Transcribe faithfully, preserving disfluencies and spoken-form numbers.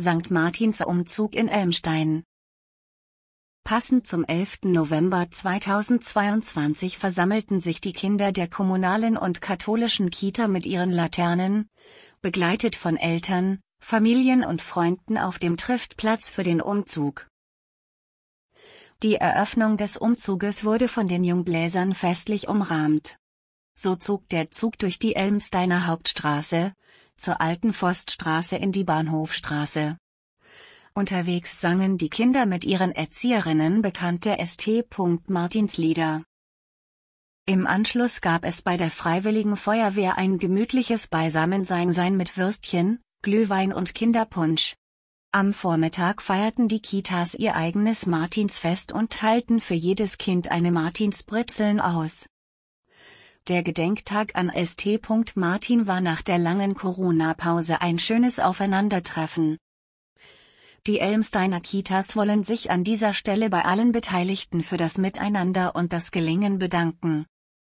Sankt Martins Umzug in Elmstein. Passend zum elften November zweitausendzweiundzwanzig versammelten sich die Kinder der kommunalen und katholischen Kita mit ihren Laternen, begleitet von Eltern, Familien und Freunden auf dem Triftplatz für den Umzug. Die Eröffnung des Umzuges wurde von den Jungbläsern festlich umrahmt. So zog der Zug durch die Elmsteiner Hauptstraße, zur alten Forststraße in die Bahnhofstraße. Unterwegs sangen die Kinder mit ihren Erzieherinnen bekannte Sankt Martins Lieder. Im Anschluss gab es bei der Freiwilligen Feuerwehr ein gemütliches Beisammensein mit Würstchen, Glühwein und Kinderpunsch. Am Vormittag feierten die Kitas ihr eigenes Martinsfest und teilten für jedes Kind eine Martinsbrezeln aus. Der Gedenktag an Sankt Martin war nach der langen Corona-Pause ein schönes Aufeinandertreffen. Die Elmsteiner Kitas wollen sich an dieser Stelle bei allen Beteiligten für das Miteinander und das Gelingen bedanken.